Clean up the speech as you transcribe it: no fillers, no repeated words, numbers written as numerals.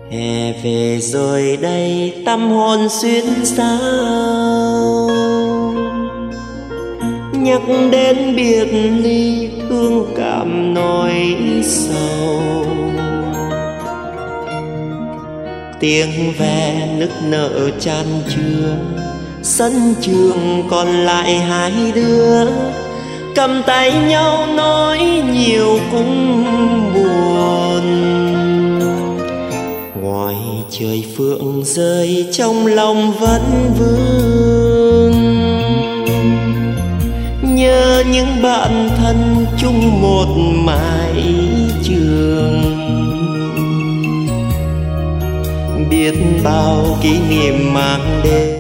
Hè về rồi đây tâm hồn xuyên sao, nhắc đến biệt ly thương cảm nỗi sầu. Tiếng ve nức nở chan chứa, sân trường còn lại hai đứa cầm tay nhau nói nhiều cũng buồn. Ngoài trời phượng rơi trong lòng vẫn vương, nhớ những bạn thân chung một mái trường. Biết bao kỷ niệm mang đến